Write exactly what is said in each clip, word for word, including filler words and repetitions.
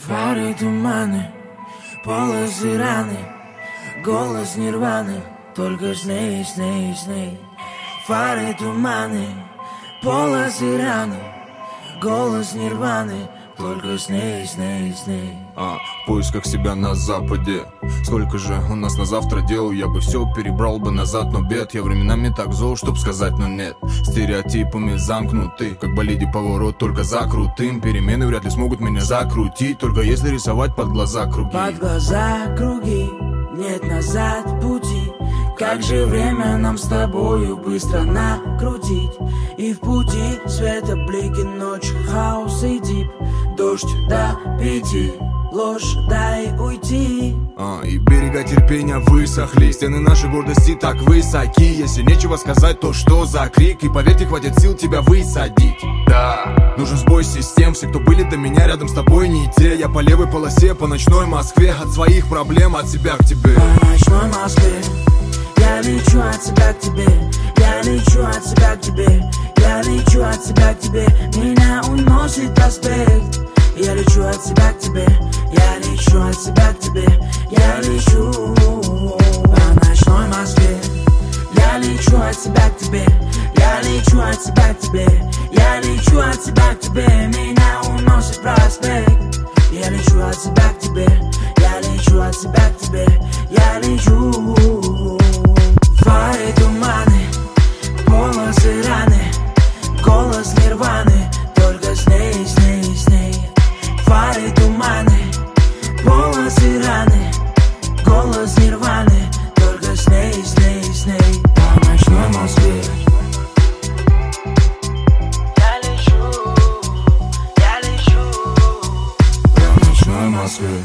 Фары, туманы, полосы, раны, голос нирваны, только сны, сны, сны. Фары, туманы, полосы, раны, голос нирваны, только сны, сны, сны. А, в поисках себя на западе. Сколько же у нас на завтра дел? Я бы все перебрал бы назад, но бед. Я временами так зол, чтоб сказать, но нет. Стереотипами замкнуты, как болиде поворот, только за крутым. Перемены вряд ли смогут меня закрутить, только если рисовать под глаза круги. Под глаза круги, нет назад пути. Как же время нам с тобою быстро накрутить. И в пути света блики, ночь, хаос и дип. Дождь до пяти, ложь, дай уйти. А, и берега терпения высохли, стены нашей гордости так высоки. Если нечего сказать, то что за крик? И поверьте, хватит сил тебя высадить. Да, нужен сбой систем. Все, кто были до меня, рядом с тобой не те. Я по левой полосе, по ночной Москве. От своих проблем, от себя к тебе. По ночной Москве я лечу от себя к тебе. Я лечу от себя к тебе. Я лечу от себя к тебе. Меня уносит проспект. Я лечу от себя к тебе. Я лечу от себя к тебе. Я лечу по ночной Москве. Я лечу от себя к тебе. Я лечу от себя к тебе. Я лечу от себя к тебе. Меня уносит проспект. Я лечу от себя к тебе. Я лечу от себя к тебе. Я лечу. Фары, туманы, полосы, раны, голос нирваны, только сны, сны, сны. Фары, туманы, полосы, раны, голос нирваны, только сны, сны, сны. По ночной Москве я лечу, я лечу. По ночной Москве.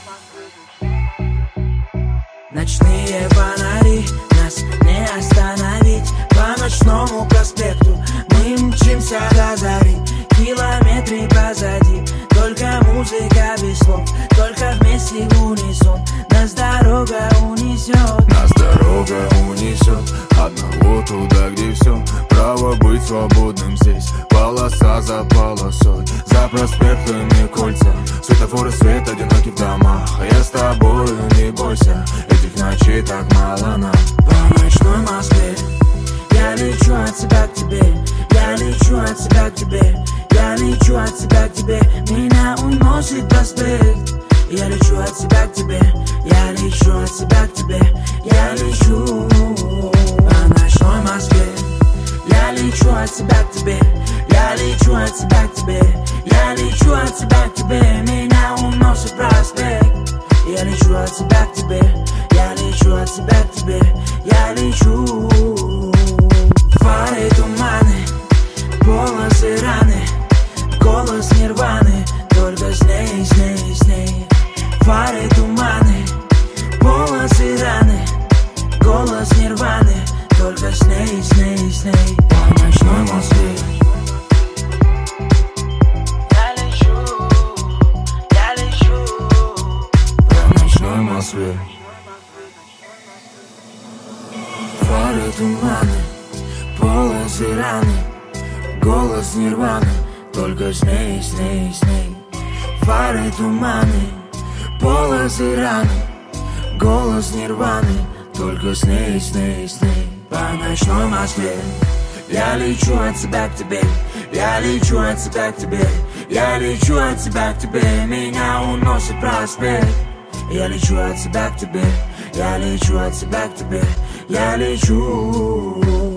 Ночные фонари, нас не остановить. По ночному проспекту мы мчимся до зари. Километры позади, только музыка без слов, только вместе в унисон. Нас дорога унесет, нас дорога унесет одного туда, где все. Право быть свободным здесь, полоса за полосой, за проспектами кольца, светофоры, свет одинокий в домах. А я с тобою, не бойся, этих ночей так мало нам. По ночной Москве я лечу от себя к тебе. Я лечу от себя к тебе. Я лечу от себя к тебе. Меня уносит проспект. Я лечу от себя к тебе. Я лечу от себя к тебе. Я лечу по ночной Москве. Я лечу от себя к тебе. Я лечу от себя к тебе. Я лечу от себя к тебе. Меня уносит проспект. Я лечу от себя к тебе. Я лечу от себя к тебе. Я лечу. Фары, туманы, полосы, раны, голос нирваны, только сны, сны, сны. Фары, туманы, полосы, раны, голос нирваны, только сны, сны, сны. По ночной Москве я лечу, я лечу. По ночной Москве. Фары, туманы, полосы, раны, голос нирваны, только сны, сны, сны. Фары, туманы, полосы, раны, голос нирваны, только сны, сны, сны. По ночной Москве я лечу от себя к тебе. Я лечу от себя к тебе. Я лечу от себя к тебе. Меня уносит проспект. Я лечу от себя к тебе. Я лечу от себя к тебе. Я лечу.